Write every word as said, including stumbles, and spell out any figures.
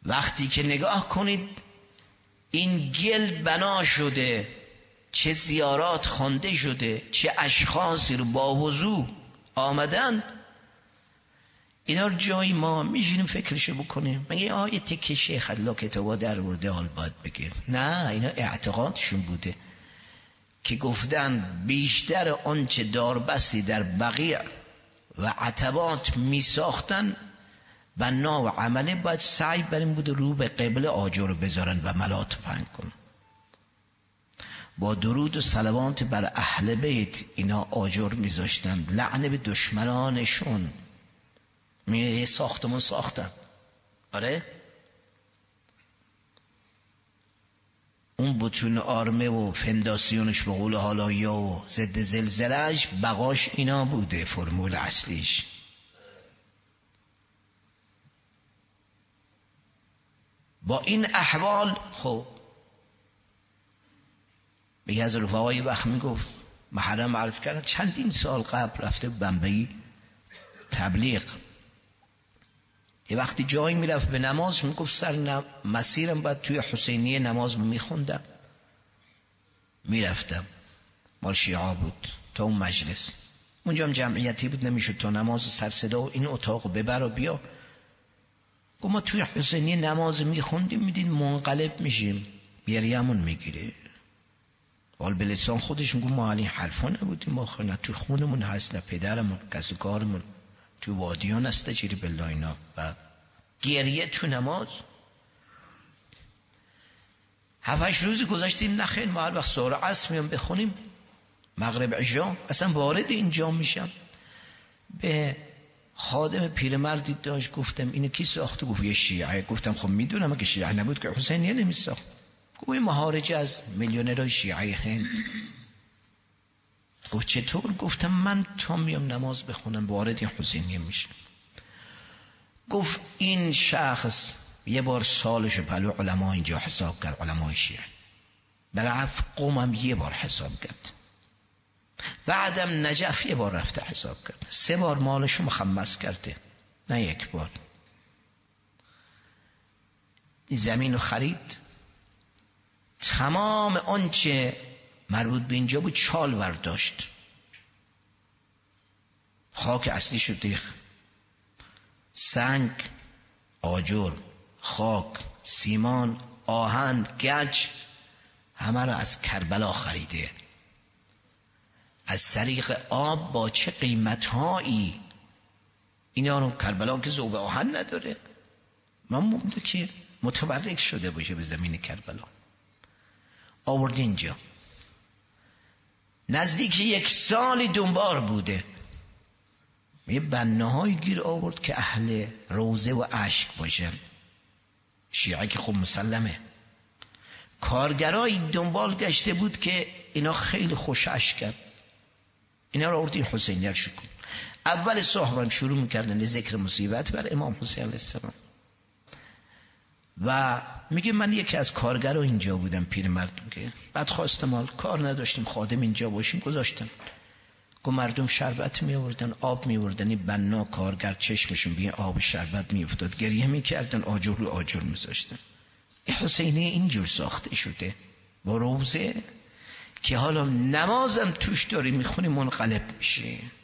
وقتی که نگاه کنید این گل بنا شده، چه زیارات خوانده شده، چه اشخاصی رو با وضو آمدند، اینا رو جایی ما میشینیم فکرشو بکنیم. مگه آیه که شیخ الله کتابا در ورده حال باید بگه؟ نه، اینا اعتقادشون بوده که گفتن بیشتر آنچه داربستی در بقیع و عتبات می ساختن بنا و عمله باید سعی بر این بوده رو به قبله آجر رو بذارن و ملات پهن کنن. با درود و صلوات بر اهل بیت اینا آجر می ذاشتن، لعنه به دشمنانشون. می ساختمون ساختن. آره اون بتون آرمه و فنداسیونش به قول حالایا و ضد زلزلهش بقاش اینا بوده، فرمول اصلیش. با این احوال خب یکی از رفقای وقت میگفت محرم عرض کردن چندین سال قبل رفته بمبئی تبلیغ، یه وقتی جایی میرفت به نماز میگفت سر مسیرم باید توی حسینیه نماز میخوندم، میرفتم مال شیعه بود تا اون مجلس، اونجا هم جمعیتی بود نمیشد تا نماز سر صدا و این اتاق ببر و بیا. گفت ما توی حسینیه نماز میخوندیم میدین منقلب میشیم، بیریمون میگیره. حال به لسان خودش میگو ما علی حرفا نبودیم، ما نه توی خونمون هست نه پدرمون کسی کارمون تو وادیان است جیری بالله اینا. و گریه تو نماز هفتش روزی گذاشتیم نخیر ما هر وقت سهر عصر میام بخونیم مغرب عشا اصلا وارد اینجا میشم. به خادم پیرمردی داشت گفتم اینو کی ساخته؟ گفت یه شیعه. گفتم خب میدونم اگه شیعه نبود که حسینیه نمیساخت. گفت این مهارج از میلیونرهای شیعه هند. گفت چطور؟ گفتم من تا میام نماز بخونم وارد حسینیه میشم. گفت این شخص یه بار سالش پلو علما اینجا حساب کرد، علمای شیعه برعف قومم یه بار حساب کرد، بعدم نجف یه بار رفته حساب کرد، سه بار مالشو مخمس کرده نه یک بار. این زمین رو خرید، تمام آنچه مربوط به اینجا بود چال برداشت، خاک اصلی شد ریخت، سنگ، آجر، خاک، سیمان، آهن، گچ همه رو از کربلا خریده. از طریق آب با چه قیمتهایی اینا رو، کربلا که ذوب آهن نداره، من مونده که متبرک شده باشه به زمین کربلا، آورد اینجا. نزدیک یک سالی دنبال بوده، یه بناهای گیر آورد که اهل روزه و اشک باشن، شیعه که خب مسلمه. کارگرای دنبال گشته بود که اینا خیلی خوش اشک کرد، اینا رو آورد این حسینیت شکن. اول صحبان شروع میکردن ذکر مصیبت بر امام حسین علیه السلام و میگه من یکی از کارگرها اینجا بودم، پیرمرد میگه، بعد خواستم مال کار نداشتیم خادم اینجا باشیم گذاشتم. گو مردم شربت میآوردن، آب میآوردن، این بنا کارگر چشمشون به آب شربت میافتاد، گریه میکردن، آجر رو آجر میذاشتن. این حسینی اینجور ساخته شده با روزه که حالا نمازم توش داری میخونی منقلب میشه.